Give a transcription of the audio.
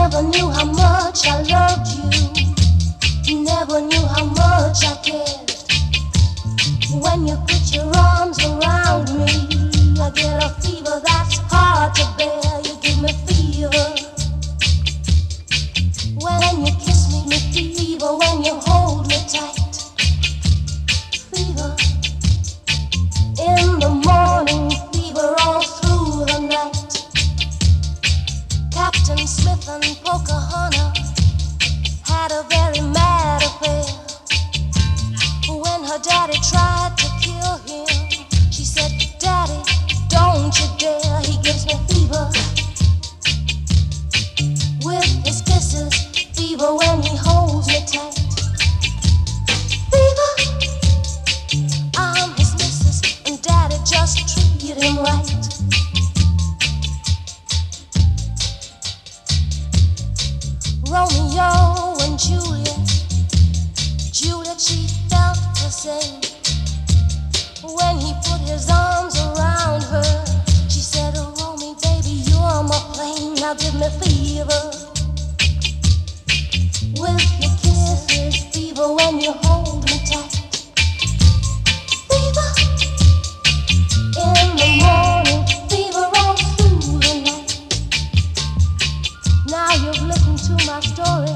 never knew how much I loved you. Never knew how much I cared. When you put your arms around me, I get a fever that's hard to bear. You give me fever. When you kiss me fever. When you hold me tight, fever. In the morning, fever all through the night. Captain Smith and Pocahontas had a very mad affair. When her daddy tried to kill him, she said, "Daddy, don't you dare, he gives me fever." With his kisses, fever when he holds me tight. Fever, I'm his missus, and daddy just treated him right. Romeo and Juliet, Juliet, she felt the same. When he put his arms around her, she said, "Oh, Romy, baby, you're my flame, now give me fever." With your kisses, fever when you hold me tight. Fever in the morning, fever all through the night. Now you've listened to my story.